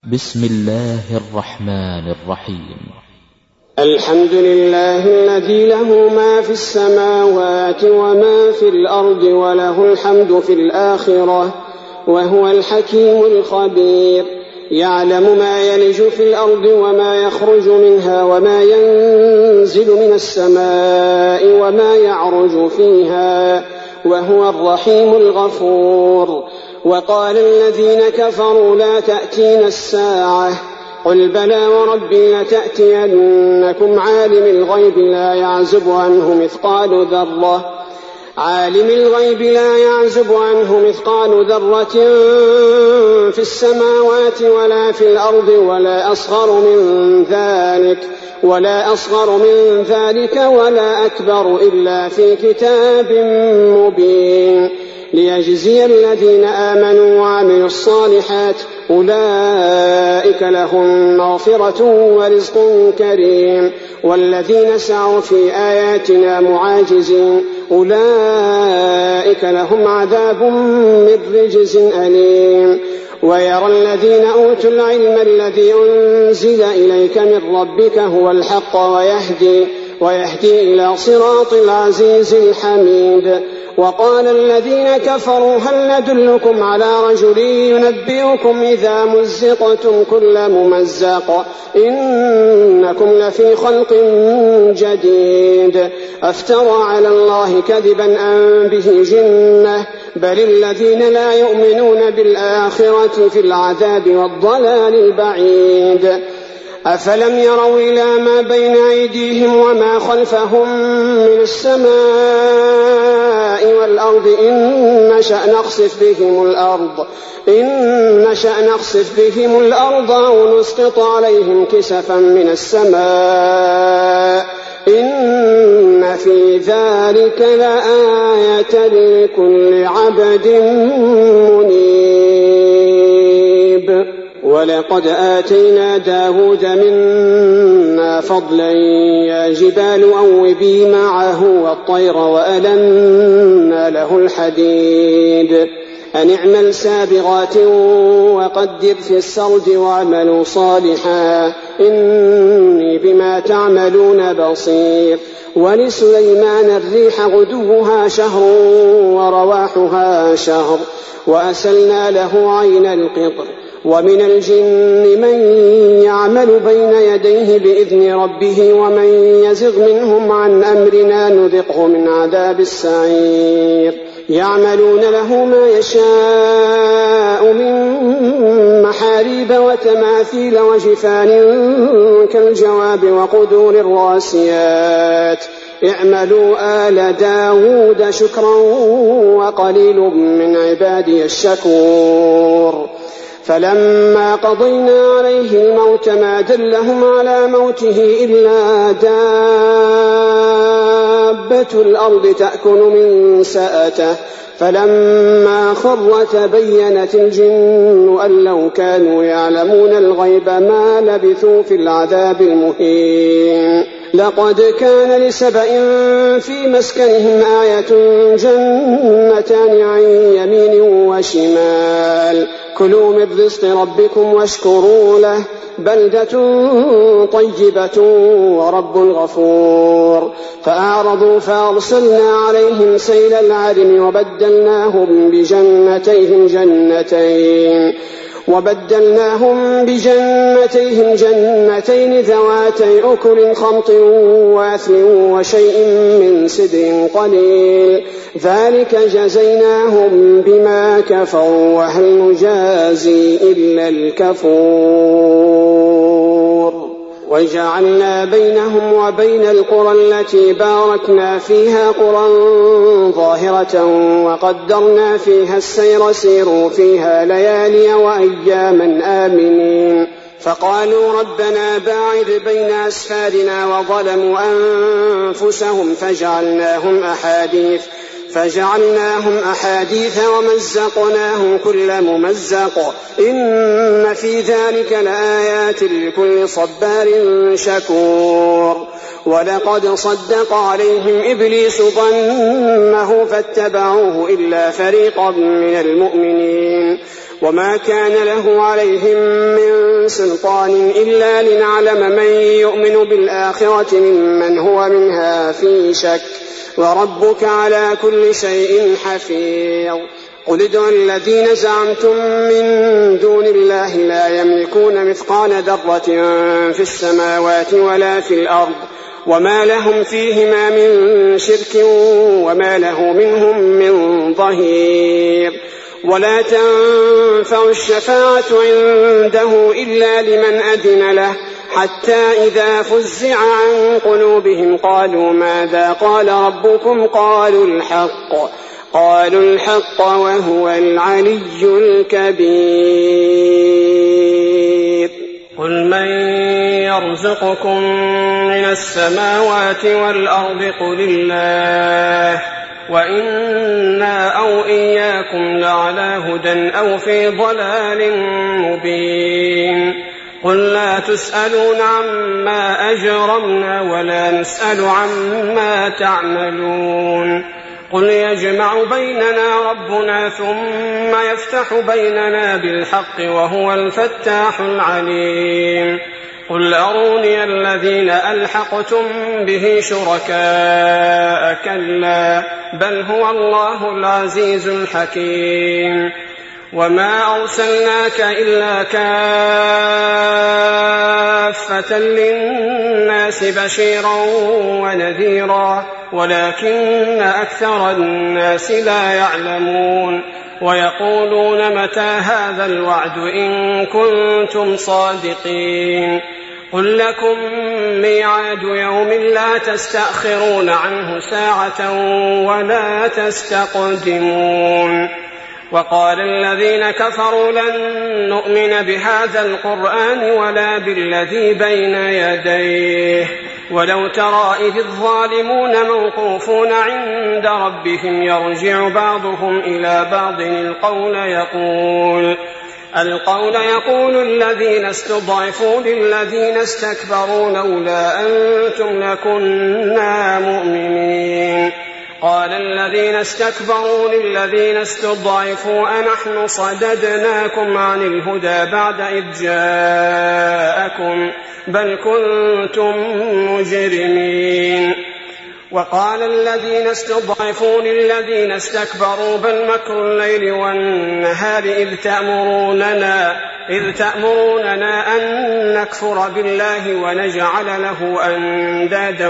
بسم الله الرحمن الرحيم. الحمد لله الذي له ما في السماوات وما في الأرض وله الحمد في الآخرة وهو الحكيم الخبير. يعلم ما يلج في الأرض وما يخرج منها وما ينزل من السماء وما يعرج فيها وهو الرحيم الغفور. وقال الذين كفروا لا تأتينا الساعة قل بلى وربي لتأتينكم عالم الغيب لا يعزب عنه مثقال ذرة في السماوات ولا في الأرض ولا أصغر من ذلك ولا أكبر إلا في كتاب مبين ليجزي الذين آمنوا وعملوا الصالحات أولئك لهم مغفرة ورزق كريم. والذين سعوا في آياتنا معاجزين أولئك لهم عذاب من رجز أليم. ويرى الذين أوتوا العلم الذي أنزل إليك من ربك هو الحق ويهدي إلى صراط العزيز الحميد. وقال الذين كفروا هل ندلكم على رجل ينبئكم إذا مزقتم كل ممزق إنكم لفي خلق جديد أفترى على الله كذبا أم به جنة بل الذين لا يؤمنون بالآخرة في العذاب والضلال البعيد. أفلم يروا إلى ما بين أيديهم وما خلفهم من السماء والأرض إن نشأ نخسف بهم الأرض أو نسقط عليهم كسفا من السماء إن في ذلك لآية لكل عبد منيب. ولقد آتينا داود منا فضلا يا جبال أوبي معه والطير وألنا له الحديد أن اعمل سابغات وقدر في السرد واعملوا صالحا إني بما تعملون بصير. ولسليمان الريح غدوها شهر ورواحها شهر وأسلنا له عين القطر. ومن الجن من يعمل بين يديه بإذن ربه ومن يزغ منهم عن أمرنا نذقه من عذاب السعير. يعملون له ما يشاء من محاريب وتماثيل وجفان كالجواب وقدور الراسيات اعملوا آل داود شكرا وقليل من عبادي الشكور. فلما قضينا عليه الموت ما دلهم على موته إلا دابة الأرض تأكل من سأته فلما خر تبينت الجن أن لو كانوا يعلمون الغيب ما لبثوا في العذاب المهين. لقد كان لسبأ في مسكنهم آية جنتان عن يمين وشمال كلوا من رزق ربكم واشكروا له بلدة طيبة ورب غفور. فأعرضوا فأرسلنا عليهم سيل العرم وبدلناهم بجنتيهم جنتين ذواتي أكل خمط وأثل وشيء من سدر قليل ذلك جزيناهم بما كفروا وهل نجازي إلا الكفور. وجعلنا بينهم وبين القرى التي باركنا فيها قرى ظاهرة وقدرنا فيها السير سيروا فيها ليالي وأياما آمنين. فقالوا ربنا باعد بين أسفارنا وظلموا أنفسهم فجعلناهم أحاديث ومزقناهم كل ممزق إن في ذلك لآيات لكل صبار شكور. ولقد صدق عليهم إبليس ظنه فاتبعوه إلا فريقا من المؤمنين وما كان له عليهم من سلطان إلا لنعلم من يؤمن بالآخرة ممن هو منها في شك وربك على كل شيء حفيظ. قل ادعوا الذين زعمتم من دون الله لا يملكون مثقال ذرة في السماوات ولا في الأرض وما لهم فيهما من شرك وما له منهم من ظهير. ولا تنفع الشفاعة عنده إلا لمن أذن له حتى إذا فزع عن قلوبهم قالوا ماذا قال ربكم قالوا الحق وهو العلي الكبير. قل من يرزقكم من السماوات والأرض قل الله وإنا أو إياكم لعلى هدى أو في ضلال مبين. قل لا تسألون عما أجرمنا ولا نسأل عما تعملون. قل يجمع بيننا ربنا ثم يفتح بيننا بالحق وهو الفتاح العليم. قل أروني الذين ألحقتم به شركاء كلا بل هو الله العزيز الحكيم. وما أرسلناك إلا كافة للناس بشيرا ونذيرا ولكن أكثر الناس لا يعلمون. ويقولون متى هذا الوعد إن كنتم صادقين. قل لكم ميعاد يوم لا تستأخرون عنه ساعة ولا تستقدمون. وقال الذين كفروا لن نؤمن بهذا القرآن ولا بالذي بين يديه ولو ترى إذ الظالمون موقوفون عند ربهم يرجع بعضهم إلى بعض القول يقول الذين استضعفوا للذين استكبروا لولا أنتم لكنا مؤمنين. قال الذين استكبروا للذين استضعفوا أنحن صددناكم عن الهدى بعد إذ جاءكم بل كنتم مجرمين. وقال الذين استضعفوا للذين استكبروا بل مكر الليل والنهار إذ تأمروننا أن نكفر بالله ونجعل له أندادا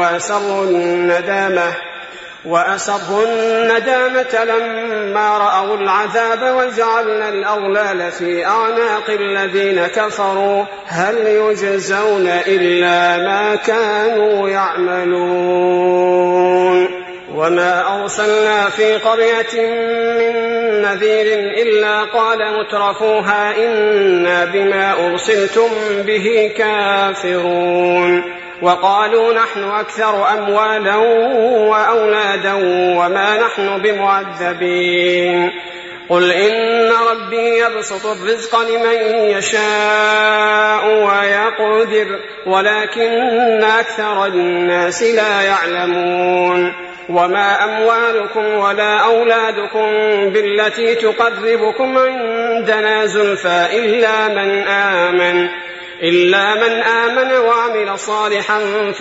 وأسروا الندامة لما رأوا العذاب وجعلنا الأغلال في أعناق الذين كفروا هل يجزون إلا ما كانوا يعملون. وما أرسلنا في قرية من نذير إلا قال مترفوها إنا بما أرسلتم به كافرون. وقالوا نحن أكثر أموالا وأولادا وما نحن بمعذبين. قل إن ربي يبسط الرزق لمن يشاء ويقدر ولكن أكثر الناس لا يعلمون. وما أموالكم ولا أولادكم بالتي تقربكم عندنا زلفى إلا من آمن وعمل صالحا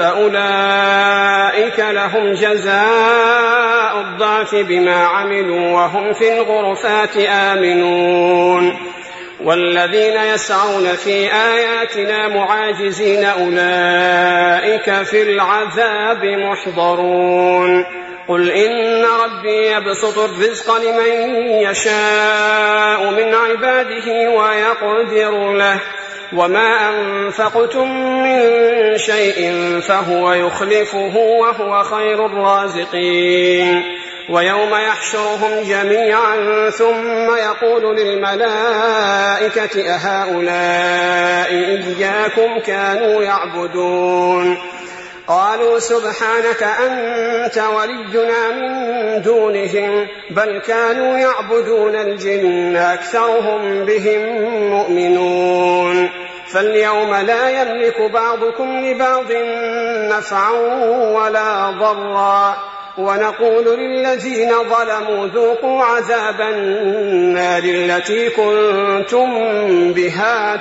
فأولئك لهم جزاء الضعف بما عملوا وهم في الغرفات آمنون. والذين يسعون في آياتنا معاجزين أولئك في العذاب محضرون. قل إن ربي يبسط الرزق لمن يشاء من عباده ويقدر له وما أنفقتم من شيء فهو يخلفه وهو خير الرازقين. ويوم يحشرهم جميعا ثم يقول للملائكة أهؤلاء إياكم كانوا يعبدون قالوا سبحانك أنت ولينا من دونهم بل كانوا يعبدون الجن أكثرهم بهم مؤمنون. فاليوم لا يملك بعضكم لبعض نفعا ولا ضرا ونقول للذين ظلموا ذوقوا عذاب النار التي كنتم بها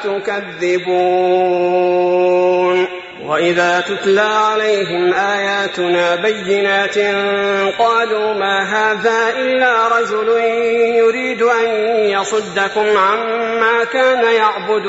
تكذبون. وإذا تتلى عليهم آياتنا بينات قالوا ما هذا إلا رجل يريد أن يصدكم عما كان يعبد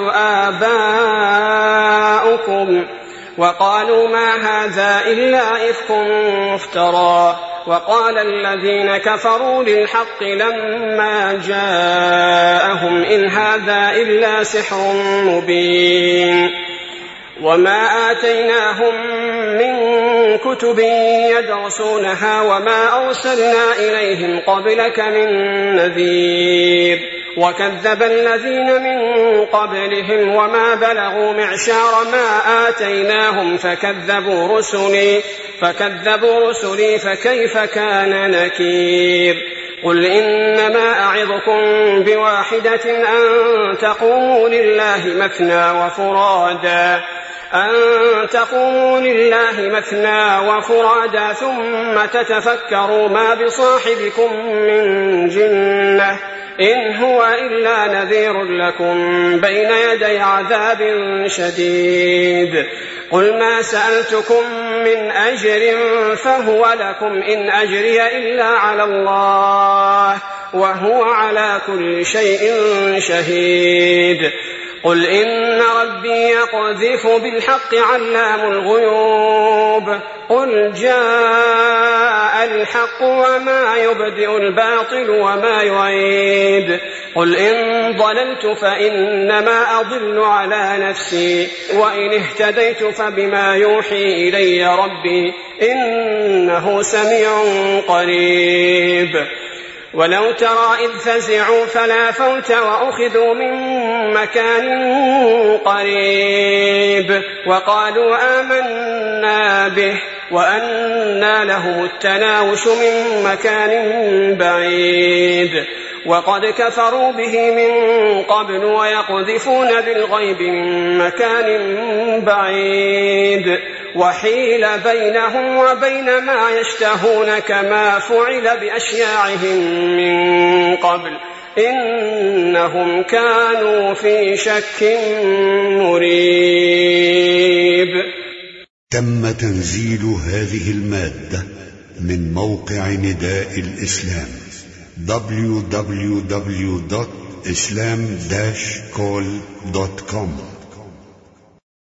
آباؤكم، وقالوا ما هذا إلا إفك مفترى. وقال الذين كفروا للحق لما جاءهم إن هذا إلا سحر مبين. وما آتيناهم من كتب يدرسونها وما أرسلنا إليهم قبلك من نذير. وكذب الذين من قبلهم وما بلغوا معشار ما آتيناهم فكذبوا رسلي فكيف كان نكير. قل إنما أعظكم بواحدة أن تقوموا لله مثنى وفرادا ثم تتفكروا ما بصاحبكم من جنة إن هو إلا نذير لكم بين يدي عذاب شديد. قل ما سألتكم من أجر فهو لكم إن أجري إلا على الله وهو على كل شيء شهيد. قل إن ربي يقذف بالحق علام الغيوب. قل جاء الحق وما يبدئ الباطل وما يعيد. قل إن ضللت فإنما أضل على نفسي وإن اهتديت فبما يوحي إلي ربي إنه سميع قريب. ولو ترى إذ فزعوا فلا فوت وأخذوا من مكان قريب وقالوا آمنا به وأنى لهم التناوش من مكان بعيد. وقد كفروا به من قبل ويقذفون بالغيب من مكان بعيد. وحيل بينهم وبين ما يشتهون كما فعل بأشياعهم من قبل إنهم كانوا في شك مريب. تم تنزيل هذه المادة من موقع نداء الإسلام www.islam-call.com